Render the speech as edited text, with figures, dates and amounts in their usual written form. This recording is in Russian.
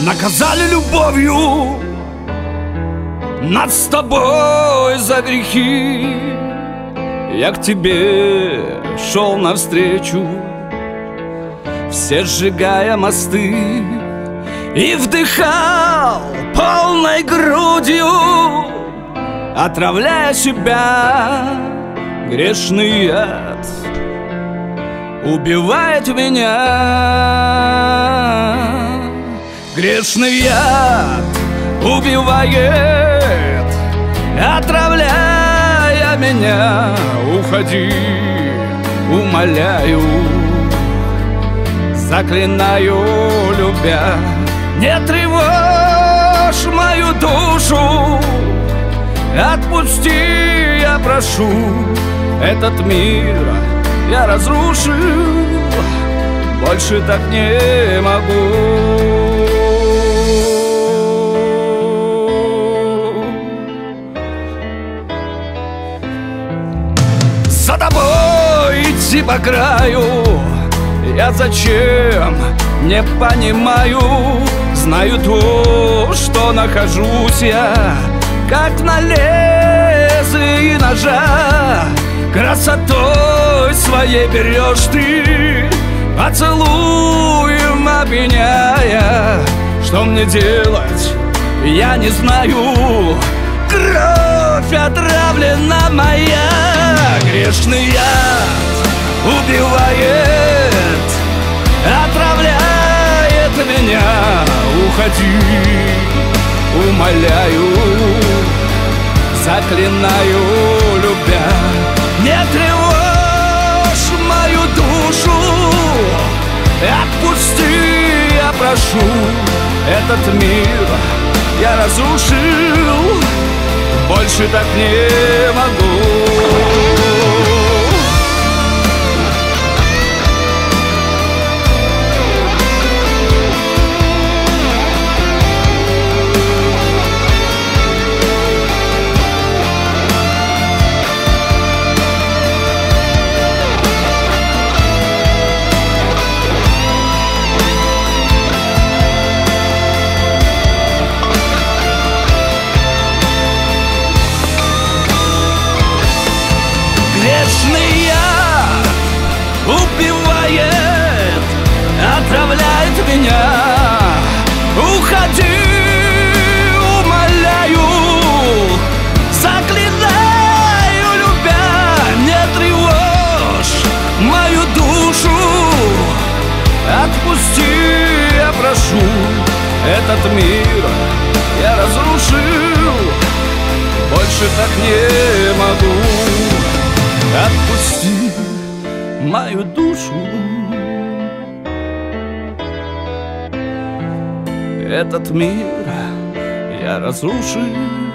наказали любовью над с тобой за грехи. Я к тебе шел навстречу, все сжигая мосты, и вдыхал полной грудью, отравляя себя. Грешный яд убивает меня. Грешный яд убивает, отравляя меня. Уходи, умоляю, заклинаю, любя. Не тревожь мою душу, отпусти, я прошу. Этот мир я разрушил, больше так не могу. За тобой идти по краю я зачем, не понимаю. Знаю то, что нахожусь я как на лезвии ножа. Красотой своей берешь ты, поцелуем опьяняя. Что мне делать, я не знаю. Кровь отравлена моя. Грешный яд убивает, отравляет меня. Уходи, умоляю, заклинаю, любя. Не тревожь мою душу, отпусти, я прошу. Этот мир я разрушил, больше так не могу. Грешный яд убивает, отравляет меня. Уходи, умоляю, заклинаю, любя. Не тревожь мою душу, отпусти, я прошу. Этот мир я разрушил, больше так не могу. Отпусти мою душу, этот мир я разрушил,